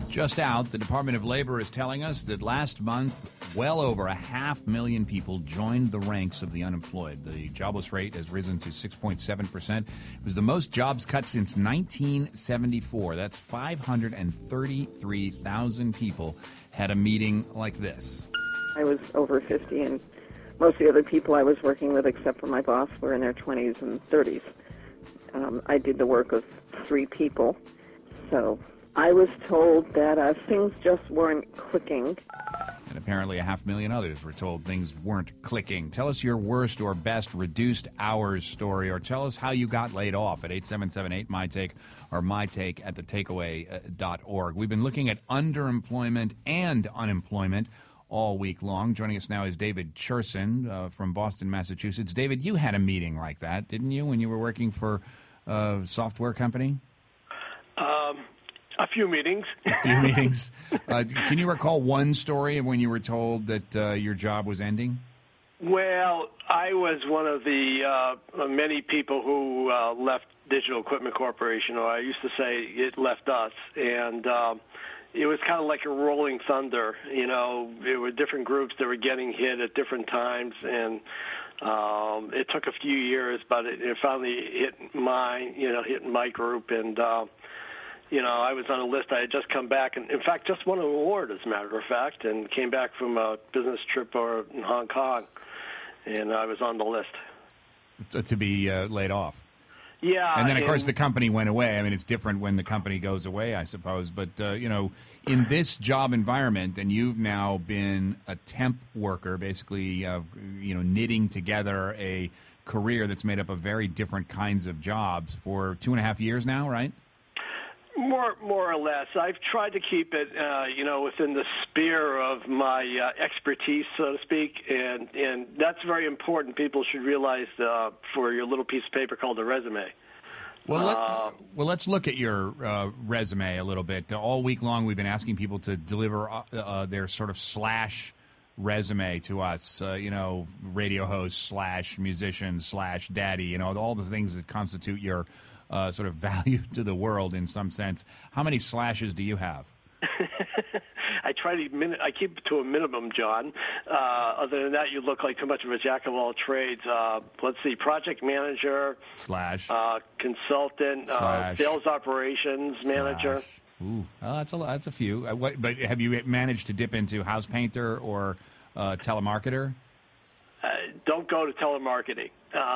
Just out, the Department of Labor is telling us that last month, well over 500,000 people joined the ranks of the unemployed. The jobless rate has risen to 6.7%. It was the most jobs cut since 1974. That's 533,000 people had a meeting like this. I was over 50, and most of the other people I was working with, except for my boss, were in their 20s and 30s. I did the work of 3 people, so I was told that things just weren't clicking. And apparently 500,000 others were told things weren't clicking. Tell us your worst or best reduced hours story, or tell us how you got laid off at 877-8MyTake or mytake@thetakeaway.org. We've been looking at underemployment and unemployment all week long. Joining us now is David Cherson from Boston, Massachusetts. David, you had a meeting like that, didn't you, when you were working for a software company? A few meetings. Can you recall one story of when you were told that your job was ending? Well, I was one of the many people who left Digital Equipment Corporation, or I used to say it left us, and it was kind of like a rolling thunder. You know, there were different groups that were getting hit at different times, and it took a few years, but it finally hit my group, and I was on a list. I had just come back, and in fact, just won an award, as a matter of fact, and came back from a business trip in Hong Kong, and I was on the list. To be laid off. Yeah. And then, of course, the company went away. I mean, it's different when the company goes away, I suppose. But, in this job environment, and you've now been a temp worker, basically, knitting together a career that's made up of very different kinds of jobs for 2.5 years now, right? More or less. I've tried to keep it, within the sphere of my expertise, so to speak, and that's very important. People should realize for your little piece of paper called a resume. Well, let's look at your resume a little bit. All week long, we've been asking people to deliver their sort of slash resume to us, radio host / musician / daddy, all the things that constitute your sort of value to the world in some sense. How many slashes do you have? I keep it to a minimum, John. Other than that, you look like too much of a jack of all trades. Let's see, project manager / consultant / sales operations manager. Ooh, that's a few. But have you managed to dip into house painter or telemarketer? Don't go to telemarketing.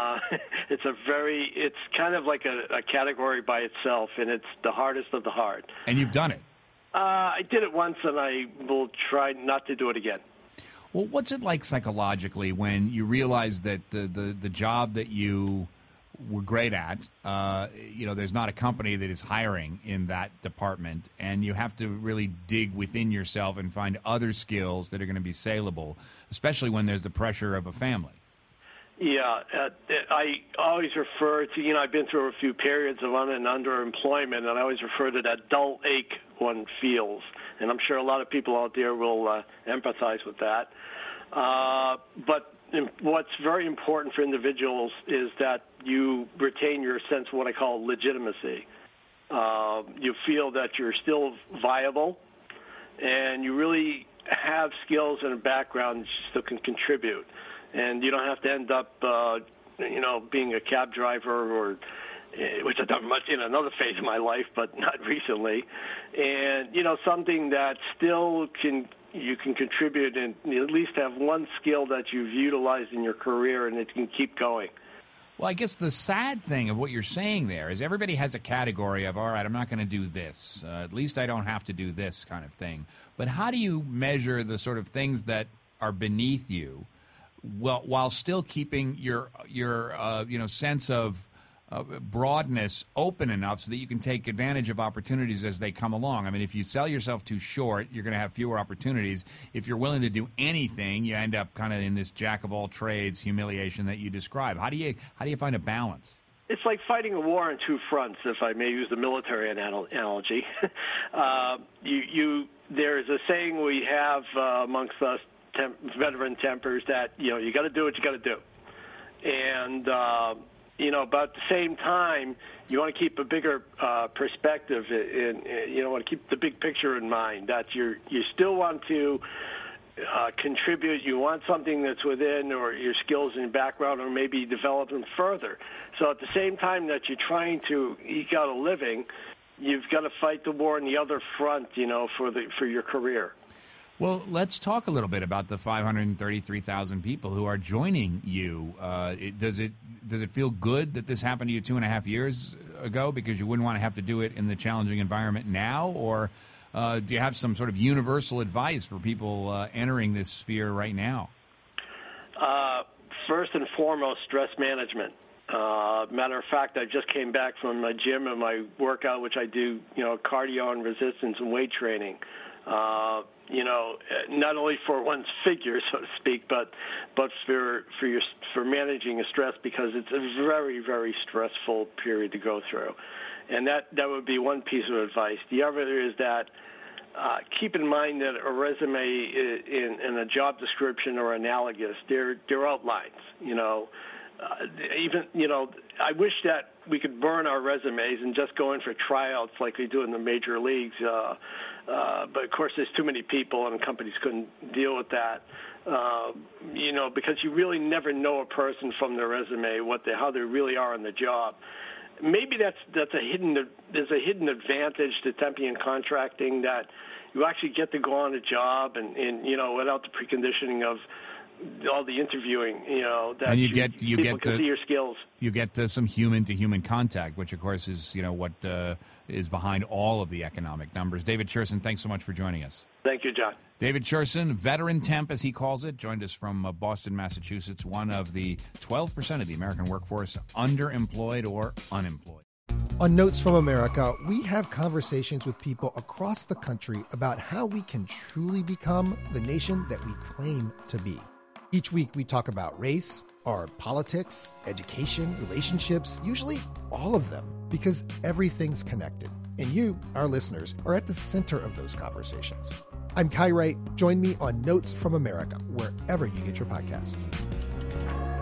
It's kind of like a category by itself, and it's the hardest of the hard. And you've done it. I did it once, and I will try not to do it again. Well, what's it like psychologically when you realize that the job that you were great at, there's not a company that is hiring in that department, and you have to really dig within yourself and find other skills that are going to be saleable, especially when there's the pressure of a family? Yeah, I always refer to, I've been through a few periods of underemployment, and I always refer to that dull ache one feels. And I'm sure a lot of people out there will empathize with that. But what's very important for individuals is that you retain your sense of what I call legitimacy. You feel that you're still viable, and you really have skills and a background that still can contribute. And you don't have to end up, being a cab driver which I've done much in another phase of my life, but not recently. And, something that still you can contribute and at least have one skill that you've utilized in your career and it can keep going. Well, I guess the sad thing of what you're saying there is everybody has a category of, all right, I'm not going to do this. At least I don't have to do this kind of thing. But how do you measure the sort of things that are beneath you while still keeping your sense of broadness open enough so that you can take advantage of opportunities as they come along? I mean, if you sell yourself too short, you're going to have fewer opportunities. If you're willing to do anything, you end up kind of in this jack of all trades humiliation that you describe. How do you find a balance? It's like fighting a war on two fronts, if I may use the military analogy. There's a saying we have amongst us veteran tempers that you got to do what you got to do, and But at the same time, you want to keep a bigger perspective, and you want to keep the big picture in mind. That you still want to contribute. You want something that's within or your skills and background, or maybe develop them further. So at the same time that you're trying to eke out a living, you've got to fight the war on the other front, for your career. Well, let's talk a little bit about the 533,000 people who are joining you. Does it feel good that this happened to you 2.5 years ago because you wouldn't want to have to do it in the challenging environment now? Or do you have some sort of universal advice for people entering this sphere right now? First and foremost, stress management. Matter of fact, I just came back from my gym and my workout, which I do, cardio and resistance and weight training. Not only for one's figure, so to speak, but for managing a stress, because it's a very, very stressful period to go through. And that would be one piece of advice. The other is that keep in mind that a resume in a job description or analogous, they're outlines. I wish that we could burn our resumes and just go in for tryouts like they do in the major leagues. But, of course, there's too many people, and companies couldn't deal with that. Because you really never know a person from their resume, how they really are on the job. Maybe there's a hidden advantage to temping and contracting, that you actually get to go on a job and without the preconditioning of all the interviewing, that and you people get can see your skills. You get some human-to-human contact, which, of course, is what is behind all of the economic numbers. David Cherson, thanks so much for joining us. Thank you, John. David Cherson, veteran temp, as he calls it, joined us from Boston, Massachusetts, one of the 12% of the American workforce underemployed or unemployed. On Notes from America, we have conversations with people across the country about how we can truly become the nation that we claim to be. Each week we talk about race, our politics, education, relationships, usually all of them, because everything's connected. And you, our listeners, are at the center of those conversations. I'm Kai Wright. Join me on Notes from America, wherever you get your podcasts.